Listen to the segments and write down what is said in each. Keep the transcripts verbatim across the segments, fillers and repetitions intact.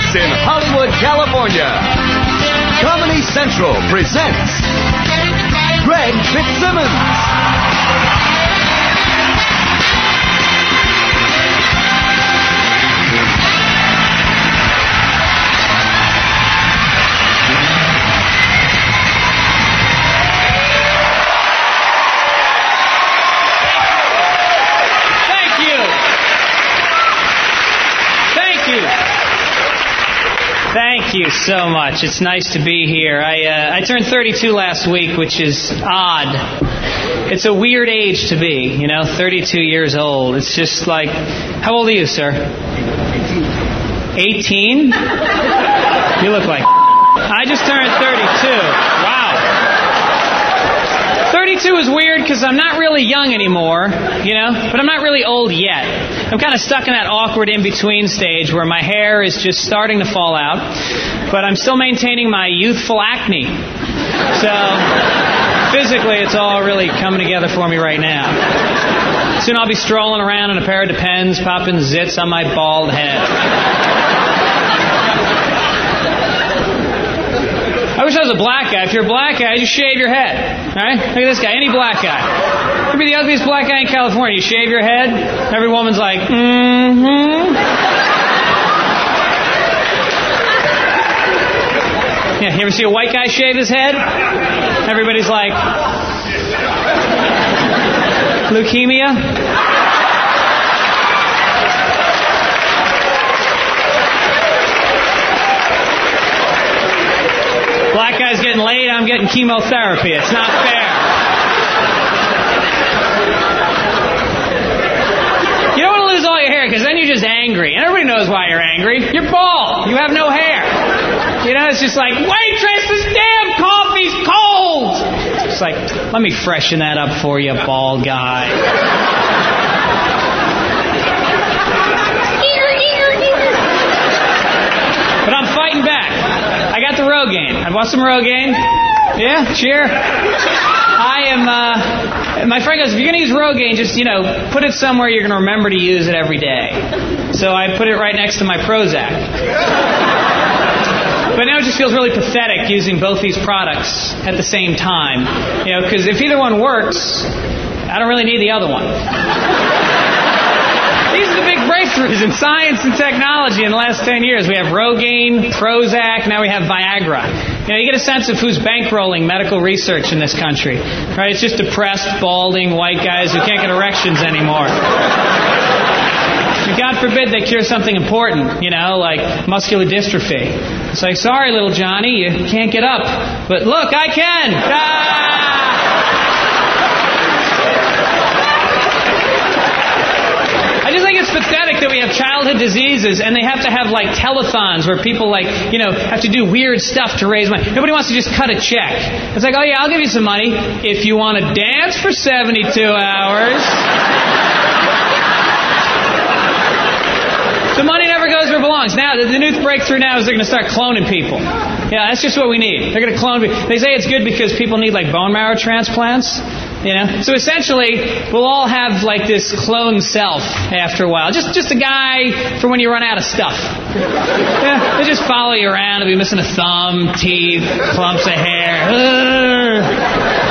Studios in Hollywood, California. Comedy Central presents Greg Fitzsimmons. Thank you so much. It's nice to be here. I uh, I turned thirty-two last week, which is odd. It's a weird age to be, you know, thirty-two years old. It's just like, how old are you, sir? eighteen? You look like I just turned thirty-two. Wow. thirty-two is weird because I'm not really young anymore, you know, but I'm not really old yet. I'm kind of stuck in that awkward in-between stage where my hair is just starting to fall out, but I'm still maintaining my youthful acne. So, physically, it's all really coming together for me right now. Soon I'll be strolling around in a pair of Depends, popping zits on my bald head. I wish I was a black guy. If you're a black guy, just shave your head. All right? Look at this guy. Any black guy. You could be the ugliest black guy in California. You shave your head, every woman's like, mm-hmm. Yeah, you ever see a white guy shave his head? Everybody's like, leukemia? Black guy's getting laid, I'm getting chemotherapy. It's not fair. You don't want to lose all your hair because then you're just angry. And everybody knows why you're angry. You're bald. You have no hair. You know, it's just like, waitress, this damn coffee's cold. It's like, let me freshen that up for you, bald guy. But I'm fighting back. I got the Rogaine. I bought some Rogaine. Yeah, cheer. I am, uh, my friend goes, if you're going to use Rogaine, just, you know, put it somewhere you're going to remember to use it every day. So I put it right next to my Prozac. But now it just feels really pathetic using both these products at the same time. You know, because if either one works, I don't really need the other one. These are the big breakthroughs in science and technology in the last ten years. We have Rogaine, Prozac, now we have Viagra. You know, you get a sense of who's bankrolling medical research in this country. Right? It's just depressed, balding, white guys who can't get erections anymore. God forbid they cure something important, you know, like muscular dystrophy. It's like, sorry, little Johnny, you can't get up. But look, I can! Ah! I just think it's pathetic that we have childhood diseases and they have to have, like, telethons where people, like, you know, have to do weird stuff to raise money. Nobody wants to just cut a check. It's like, oh, yeah, I'll give you some money if you want to dance for seventy-two hours. The money never goes where it belongs. Now, the, the new breakthrough now is they're going to start cloning people. Yeah, that's just what we need. They're going to clone people. They say it's good because people need, like, bone marrow transplants. You know? So essentially, we'll all have, like, this clone self after a while. Just just a guy for when you run out of stuff. Yeah, they just follow you around. They'll be missing a thumb, teeth, clumps of hair. Ugh.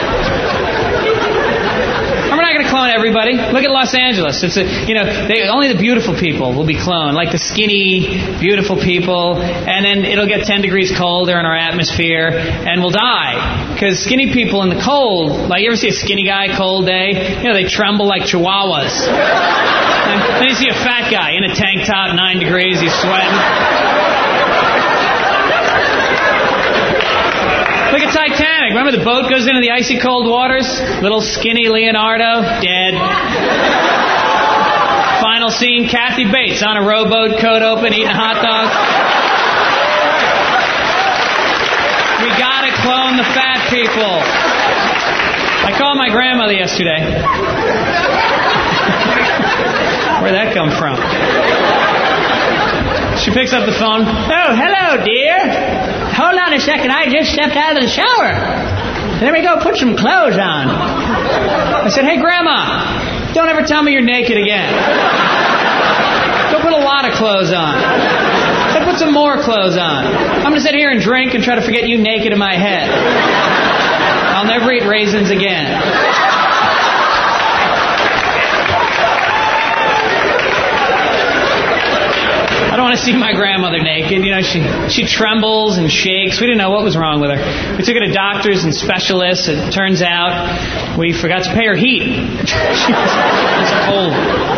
Clone everybody. Look at Los Angeles. It's a, you know, they, only the beautiful people will be cloned, like the skinny, beautiful people, and then it'll get ten degrees colder in our atmosphere, and we'll die. Because skinny people in the cold, like, you ever see a skinny guy cold day? You know, they tremble like chihuahuas. And then you see a fat guy in a tank top, nine degrees, he's sweating. Look at Titanic. Remember the boat goes into the icy cold waters? Little skinny Leonardo, dead. Final scene, Kathy Bates on a rowboat, coat open, eating a hot dog. We gotta clone the fat people. I called my grandmother yesterday. Where'd that come from? She picks up the phone. Oh, hello, dear. Hold on a second, I just stepped out of the shower. Let me go put some clothes on. I said, hey, Grandma, don't ever tell me you're naked again. Go put a lot of clothes on. I put some more clothes on. I'm going to sit here and drink and try to forget you naked in my head. I'll never eat raisins again. I don't want to see my grandmother naked. You know, she she trembles and shakes. We didn't know what was wrong with her. We took her to doctors and specialists. It turns out we forgot to pay her heat. She was cold.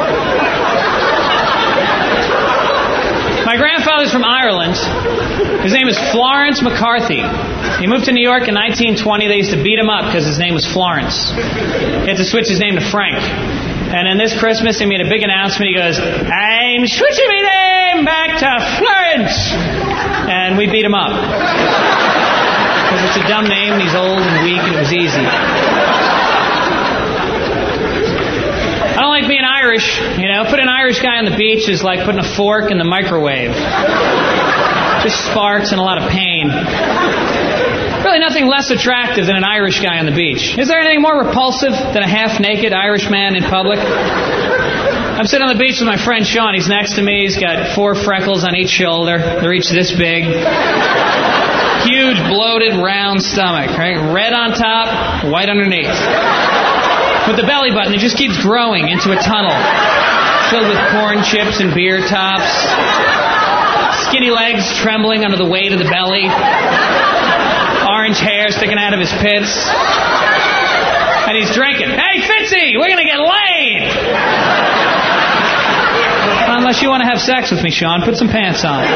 My grandfather's from Ireland. His name is Florence McCarthy. He moved to New York in nineteen twenty. They used to beat him up because his name was Florence. He had to switch his name to Frank. And then this Christmas, he made a big announcement. He goes, I'm switching my name back to Florence. And we beat him up. Because it's a dumb name, and he's old and weak, and it was easy. I don't like being Irish. You know, put an Irish guy on the beach is like putting a fork in the microwave. Just sparks and a lot of pain. Really nothing less attractive than an Irish guy on the beach. Is there anything more repulsive than a half-naked Irish man in public? I'm sitting on the beach with my friend Sean. He's next to me. He's got four freckles on each shoulder. They're each this big. Huge, bloated, round stomach. Right? Red on top, white underneath. With the belly button, it just keeps growing into a tunnel filled with corn chips and beer tops. Skinny legs trembling under the weight of the belly. Orange hair sticking out of his pits. And he's drinking. Hey, Fitzy, we're going to get laid! Unless you want to have sex with me, Sean, put some pants on.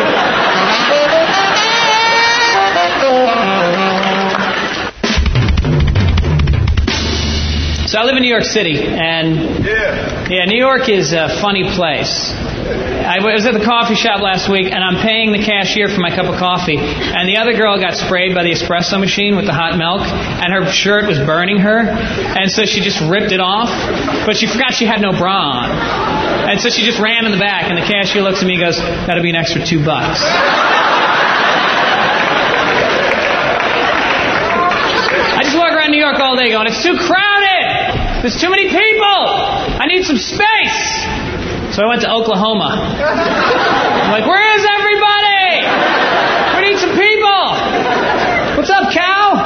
So I live in New York City, and yeah, New York is a funny place. I was at the coffee shop last week, and I'm paying the cashier for my cup of coffee, and the other girl got sprayed by the espresso machine with the hot milk, and her shirt was burning her, and so she just ripped it off, but she forgot she had no bra on. And so she just ran in the back, and the cashier looks at me and goes, that'll be an extra two bucks. I just walk around New York all day going, it's too crowded! There's too many people! I need some space! So I went to Oklahoma. I'm like, where is everybody? We need some people. What's up, cow?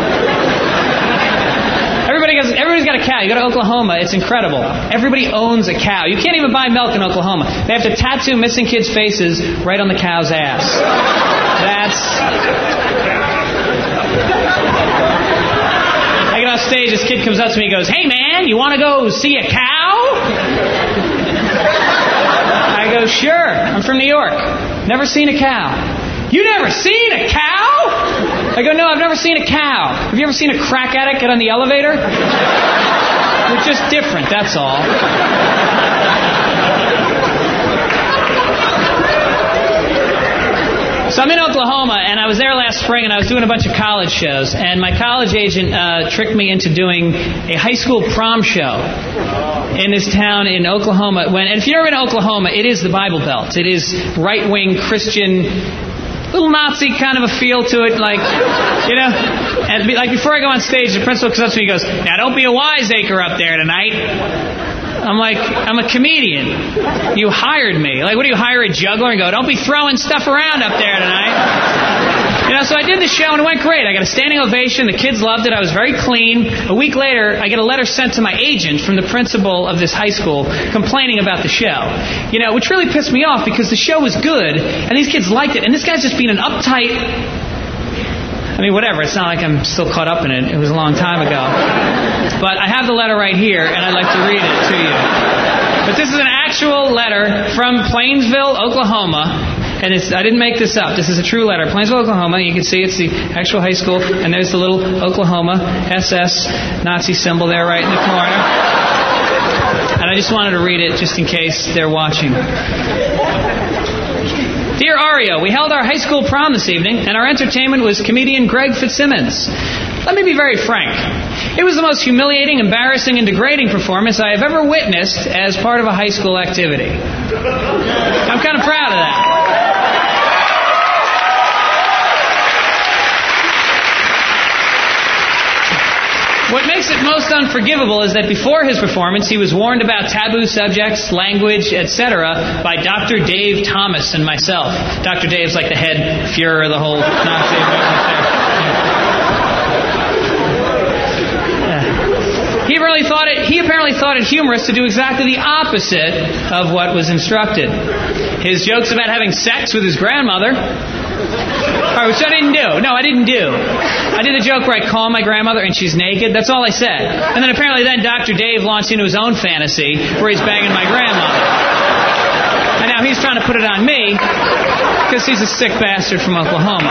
Everybody has, everybody's got a cow. You go to Oklahoma, it's incredible. Everybody owns a cow. You can't even buy milk in Oklahoma. They have to tattoo missing kids' faces right on the cow's ass. That's... I get off stage, this kid comes up to me and goes, hey man, you want to go see a cow? I go, sure. I'm from New York. Never seen a cow. You never seen a cow? I go, no, I've never seen a cow. Have you ever seen a crack addict get on the elevator? We're just different, that's all. So I'm in Oklahoma, and I was there last spring, and I was doing a bunch of college shows, and my college agent uh, tricked me into doing a high school prom show in this town in Oklahoma. When, and if you've ever been to Oklahoma, it is the Bible Belt. It is right-wing Christian, little Nazi kind of a feel to it, like, you know. And like before I go on stage, the principal comes up to me and goes, now don't be a wiseacre up there tonight. I'm like, I'm a comedian. You hired me. Like, what do you hire a juggler and go, don't be throwing stuff around up there tonight? You know, so I did the show and it went great. I got a standing ovation. The kids loved it. I was very clean. A week later, I get a letter sent to my agent from the principal of this high school complaining about the show. You know, which really pissed me off because the show was good and these kids liked it. And this guy's just being an uptight... I mean, whatever. It's not like I'm still caught up in it. It was a long time ago. But I have the letter right here, and I'd like to read it to you. But this is an actual letter from Plainsville, Oklahoma. And it's, I didn't make this up. This is a true letter. Plainsville, Oklahoma. You can see it's the actual high school. And there's the little Oklahoma S S Nazi symbol there right in the corner. And I just wanted to read it just in case they're watching. Dear Ario, we held our high school prom this evening, and our entertainment was comedian Greg Fitzsimmons. Let me be very frank. It was the most humiliating, embarrassing, and degrading performance I have ever witnessed as part of a high school activity. I'm kind of proud of that. What makes it most unforgivable is that before his performance, he was warned about taboo subjects, language, et cetera by Doctor Dave Thomas and myself. Doctor Dave's like the head Fuhrer of the whole Nazi movement there. He apparently thought it. He apparently thought it humorous to do exactly the opposite of what was instructed. His jokes about having sex with his grandmother, or which I didn't do. No, I didn't do. I did a joke where I call my grandmother and she's naked. That's all I said. And then apparently then Doctor Dave launched into his own fantasy where he's banging my grandmother. And now he's trying to put it on me because he's a sick bastard from Oklahoma.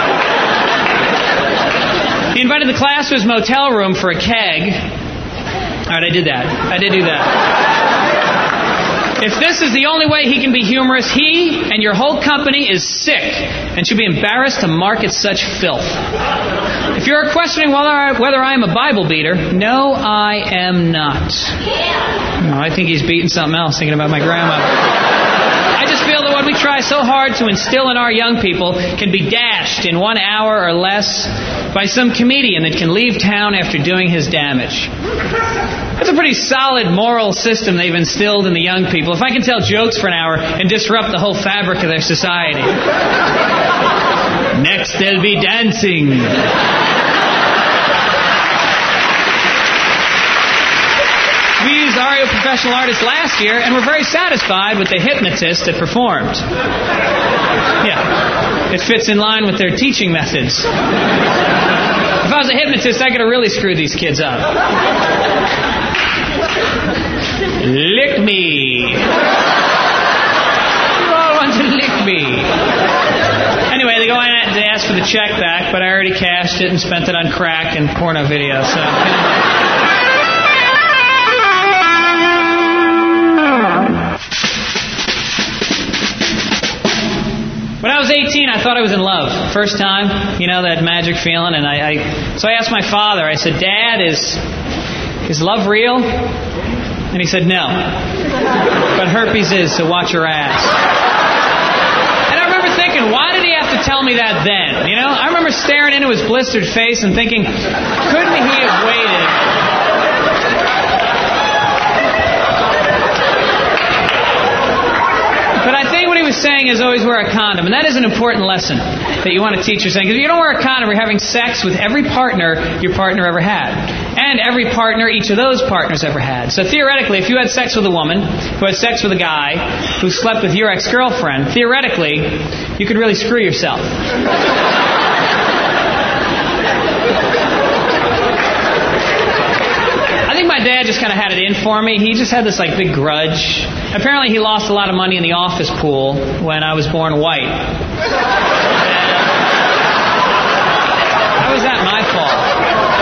He invited the class to his motel room for a keg. All right, I did that. I did do that. If this is the only way he can be humorous, he and your whole company is sick and should be embarrassed to market such filth. If you're questioning whether I, whether I am a Bible beater, no, I am not. No, I think he's beating something else thinking about my grandmother. I just feel that what we try so hard to instill in our young people can be dashed in one hour or less by some comedian that can leave town after doing his damage. That's a pretty solid moral system they've instilled in the young people. If I can tell jokes for an hour and disrupt the whole fabric of their society. Next, they'll be dancing. We used Ario Professional Artists last year and were very satisfied with the hypnotist that performed. Yeah, it fits in line with their teaching methods. If I was a hypnotist, I could have really screwed these kids up. Lick me. You all want to lick me. Anyway, they go in and they ask for the check back, but I already cashed it and spent it on crack and porno videos. So. When I was eighteen, I thought I was in love. First time, you know, that magic feeling. And I, I so I asked my father, I said, Dad, is is love real? And he said, no. But herpes is, so watch your ass. And I remember thinking, why did he have to tell me that then? You know, I remember staring into his blistered face and thinking, couldn't he have waited? But I think what he was saying is always wear a condom. And that is an important lesson that you want to teach your son. Because if you don't wear a condom, you're having sex with every partner your partner ever had. And every partner each of those partners ever had. So theoretically, if you had sex with a woman who had sex with a guy who slept with your ex-girlfriend, theoretically, you could really screw yourself. I think my dad just kind of had it in for me. He just had this like big grudge. Apparently he lost a lot of money in the office pool when I was born white. How was that my fault?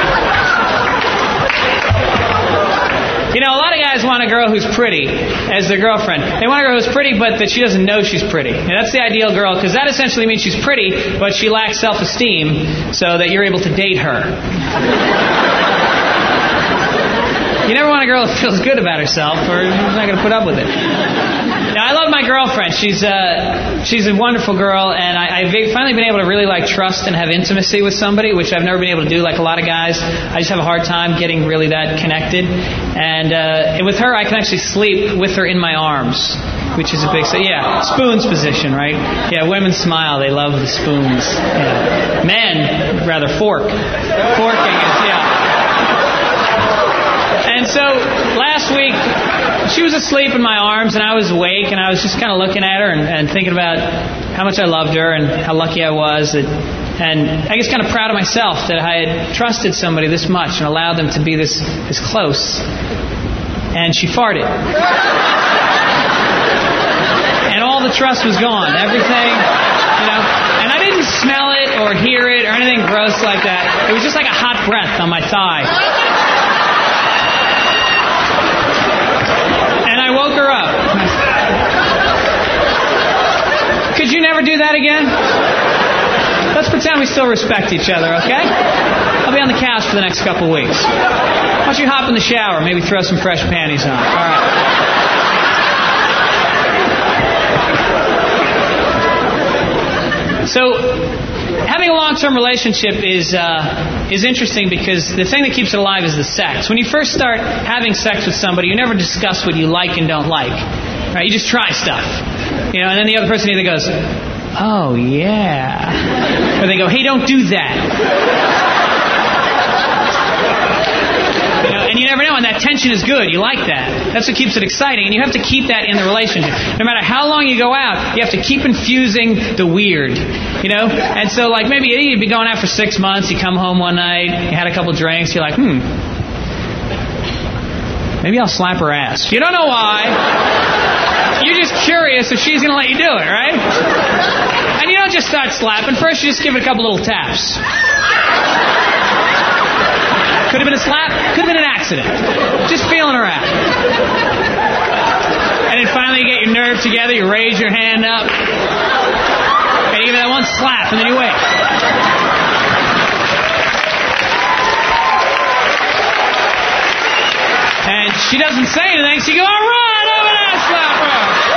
You know, a lot of guys want a girl who's pretty as their girlfriend. They want a girl who's pretty, but that she doesn't know she's pretty. And that's the ideal girl, because that essentially means she's pretty, but she lacks self-esteem, so that you're able to date her. You never want a girl who feels good about herself, or she's not going to put up with it. Now, I love my girlfriend. She's uh, she's a wonderful girl, and I, I've finally been able to really like trust and have intimacy with somebody, which I've never been able to do like a lot of guys. I just have a hard time getting really that connected. And, uh, and with her, I can actually sleep with her in my arms, which is a big... Yeah, spoons position, right? Yeah, women smile. They love the spoons. Yeah. Men, rather fork. Forking is, yeah. And so last week, she was asleep in my arms, and I was awake, and I was just kind of looking at her and, and thinking about how much I loved her and how lucky I was. That, and I guess kind of proud of myself that I had trusted somebody this much and allowed them to be this, this close. And she farted. And all the trust was gone. Everything, you know. And I didn't smell it or hear it or anything gross like that. It was just like a hot breath on my thigh. I woke her up. Could you never do that again? Let's pretend we still respect each other, okay? I'll be on the couch for the next couple of weeks. Why don't you hop in the shower, maybe throw some fresh panties on. All right. So, having a long-term relationship is uh, is interesting because the thing that keeps it alive is the sex. When you first start having sex with somebody, you never discuss what you like and don't like. Right? You just try stuff. You know, and then the other person either goes, "Oh yeah," or they go, "Hey, don't do that." You know, and you never know, and that tension is good. You like that. That's what keeps it exciting, and you have to keep that in the relationship. No matter how long you go out, you have to keep infusing the weird. You know? And so, like, maybe you'd be going out for six months, you come home one night, you had a couple drinks, you're like, hmm, maybe I'll slap her ass. You don't know why. You're just curious if she's going to let you do it, right? And you don't just start slapping. First, you just give it a couple little taps. Could have been a slap, could have been an accident. Just feeling her out. And then finally you get your nerve together, you raise your hand up, and you give it that one slap, and then you wait. And she doesn't say anything, so you go, all right, over there, slap her.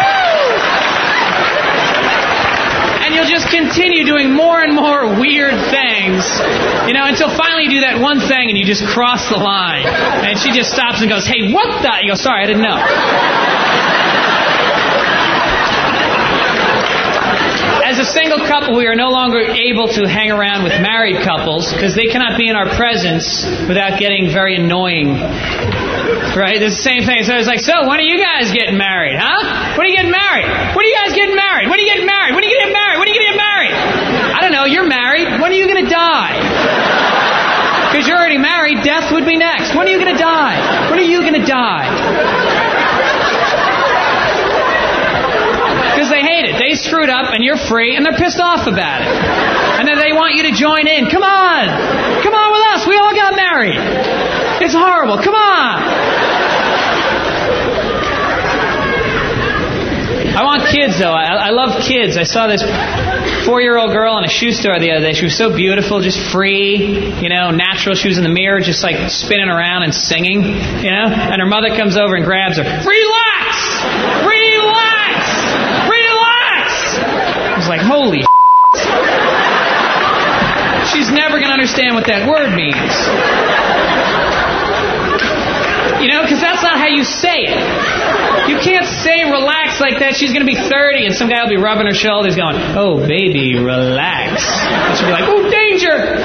And you'll just continue doing more and more weird things, you know, until finally you do that one thing and you just cross the line. And she just stops and goes, hey, what the? You go, sorry, I didn't know. As a single couple, we are no longer able to hang around with married couples because they cannot be in our presence without getting very annoying. Right? It's the same thing. So it's like, so when are you guys getting married, huh? When are you getting married? When are you guys getting married? When are you getting married? When are you getting married? When are you going to get married? I don't know. You're married. When are you going to die? Because you're already married. Death would be next. When are you going to die? When are you going to die? Because they hate it. They screwed up and you're free and they're pissed off about it. And then they want you to join in. Come on. Come on with us. We all got married. It's horrible. Come on. I want kids, though. I, I love kids. I saw this four-year-old girl in a shoe store the other day. She was so beautiful, just free, you know, natural. She was in the mirror just like spinning around and singing, you know. And her mother comes over and grabs her. Relax! Relax! Relax! I was like, holy shit. She's never going to understand what that word means. You know, because that's not how you say it. You can't say relax like that. She's going to be thirty and some guy will be rubbing her shoulders going, oh, baby, relax. And she'll be like, oh, danger.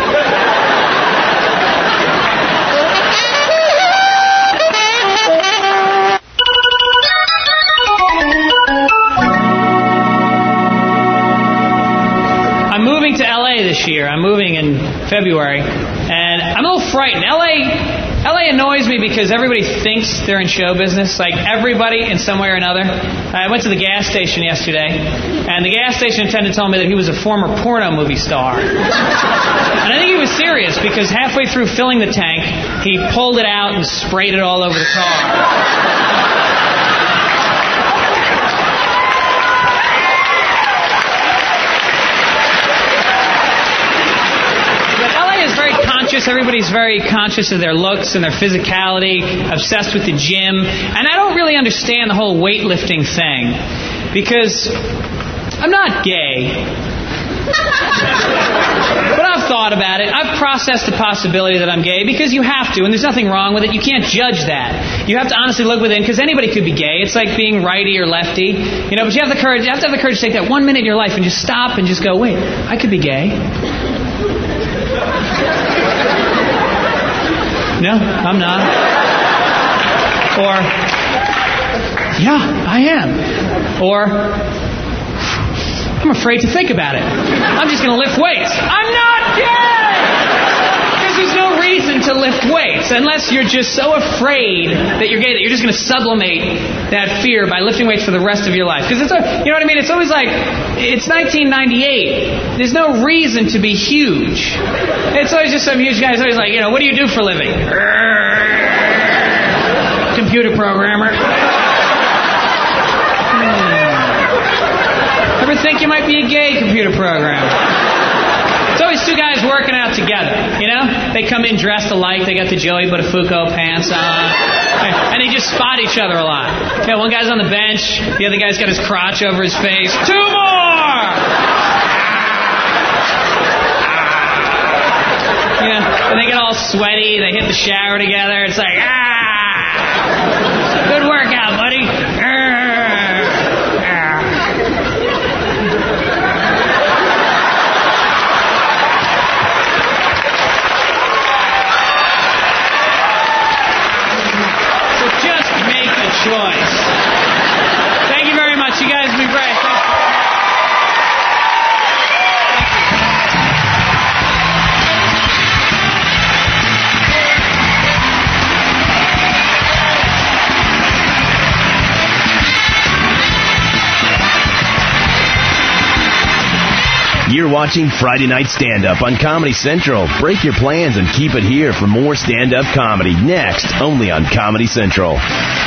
I'm moving to L A this year. I'm moving in February. And I'm a little frightened. L A... L A annoys me because everybody thinks they're in show business, like everybody in some way or another. I went to the gas station yesterday, and the gas station attendant told me that he was a former porno movie star. And I think he was serious because halfway through filling the tank, he pulled it out and sprayed it all over the car. Everybody's very conscious of their looks and their physicality, obsessed with the gym. And I don't really understand the whole weightlifting thing because I'm not gay. But I've thought about it. I've processed the possibility that I'm gay because you have to, and there's nothing wrong with it. You can't judge that. You have to honestly look within because anybody could be gay. It's like being righty or lefty. You know, but you have the courage, you have to have the courage to take that one minute in your life and just stop and just go, wait, I could be gay. No, I'm not. Or, yeah, I am. Or, I'm afraid to think about it. I'm just going to lift weights. I'm not gay! Because there's no reason to lift weights unless you're just so afraid that you're gay that you're just going to sublimate that fear by lifting weights for the rest of your life. Because it's, you know what I mean? It's always like, it's nineteen ninety-eight. There's no reason to be huge. It's always just some huge guy who's always like, you know, what do you do for a living? Computer programmer. Hmm. Ever think you might be a gay computer programmer? It's always two guys working out together, you know? They come in dressed alike. They got the Joey Buttafuoco pants on. And they just spot each other a lot. You know, one guy's on the bench. The other guy's got his crotch over his face. Two more! You know, and they get all sweaty. They hit the shower together. It's like, ah, good workout, buddy. So just make a choice. Thank you very much. You guys have been great. Thanks. You're watching Friday Night Stand-Up on Comedy Central. Break your plans and keep it here for more stand-up comedy next, only on Comedy Central.